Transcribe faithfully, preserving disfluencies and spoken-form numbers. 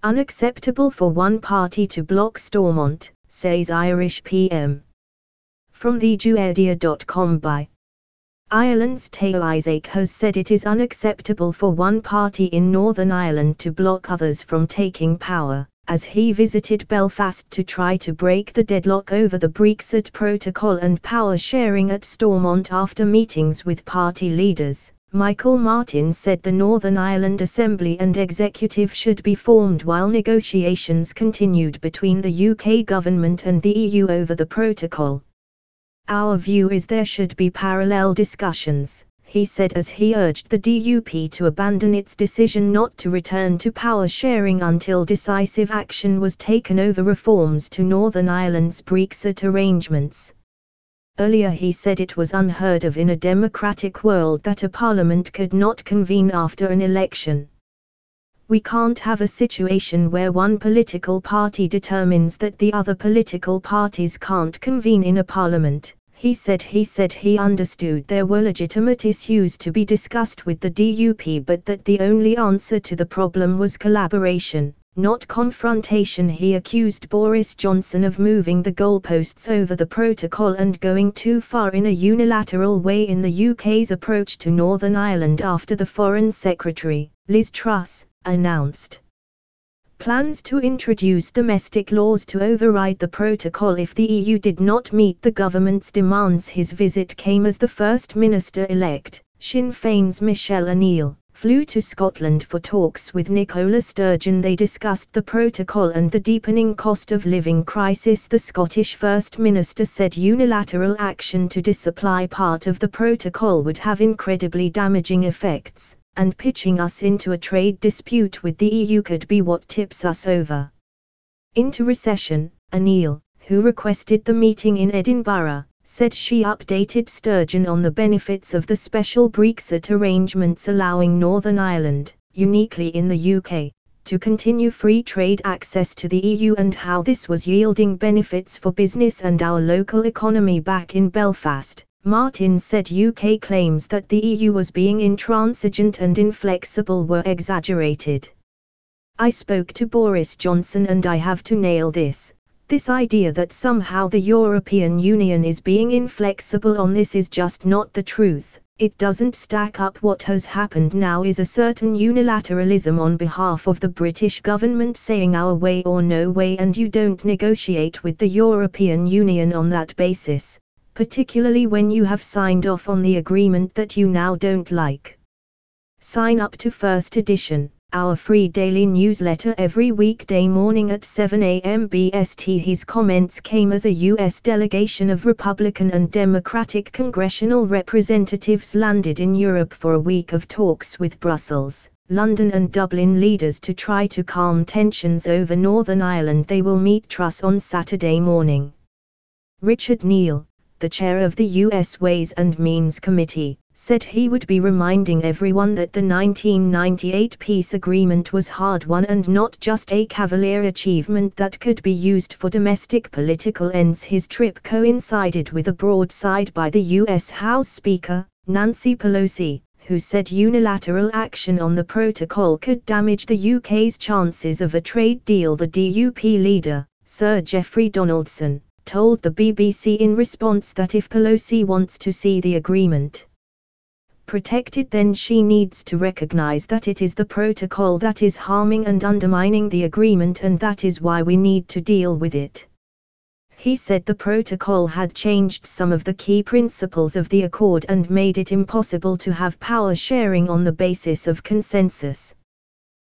Unacceptable for one party to block Stormont, says Irish P M. From the Juadia dot com by Ireland's Taoiseach Isaac has said it is unacceptable for one party in Northern Ireland to block others from taking power, as he visited Belfast to try to break the deadlock over the Brexit protocol and power sharing at Stormont. After meetings with party leaders, Michael Martin said the Northern Ireland Assembly and Executive should be formed while negotiations continued between the U K government and the E U over the protocol. Our view is there should be parallel discussions, he said, as he urged the D U P to abandon its decision not to return to power sharing until decisive action was taken over reforms to Northern Ireland's Brexit arrangements. Earlier he said it was unheard of in a democratic world that a parliament could not convene after an election. We can't have a situation where one political party determines that the other political parties can't convene in a parliament, he said. He said he understood there were legitimate issues to be discussed with the D U P, but that the only answer to the problem was collaboration, not confrontation. He accused Boris Johnson of moving the goalposts over the protocol and going too far in a unilateral way in the U K's approach to Northern Ireland after the Foreign Secretary, Liz Truss, announced plans to introduce domestic laws to override the protocol if the E U did not meet the government's demands. His visit came as the First Minister-elect, Sinn Féin's Michelle O'Neill, flew to Scotland for talks with Nicola Sturgeon. They discussed the protocol and the deepening cost of living crisis. The Scottish First Minister said unilateral action to disapply part of the protocol would have incredibly damaging effects, and pitching us into a trade dispute with the E U could be what tips us over into recession. O'Neill, who requested the meeting in Edinburgh, said she updated Sturgeon on the benefits of the special Brexit arrangements allowing Northern Ireland, uniquely in the U K, to continue free trade access to the E U and how this was yielding benefits for business and our local economy. Back in Belfast, Martin said U K claims that the E U was being intransigent and inflexible were exaggerated. I spoke to Boris Johnson and I have to nail this. This idea that somehow the European Union is being inflexible on this is just not the truth. It doesn't stack up. What has happened now is a certain unilateralism on behalf of the British government saying our way or no way, and you don't negotiate with the European Union on that basis, particularly when you have signed off on the agreement that you now don't like. Sign up to First Edition, our free daily newsletter, every weekday morning at seven a m B S T. His comments came as a U S delegation of Republican and Democratic congressional representatives landed in Europe for a week of talks with Brussels, London and Dublin leaders to try to calm tensions over Northern Ireland. They will meet Truss on Saturday morning. Richard Neal, the chair of the U S Ways and Means Committee, said he would be reminding everyone that the nineteen ninety-eight peace agreement was hard-won and not just a cavalier achievement that could be used for domestic political ends. His trip coincided with a broadside by the U S House Speaker, Nancy Pelosi, who said unilateral action on the protocol could damage the U K's chances of a trade deal. The D U P leader, Sir Geoffrey Donaldson, told the B B C in response that if Pelosi wants to see the agreement protected, then she needs to recognize that it is the protocol that is harming and undermining the agreement, and that is why we need to deal with it. He said the protocol had changed some of the key principles of the accord and made it impossible to have power sharing on the basis of consensus.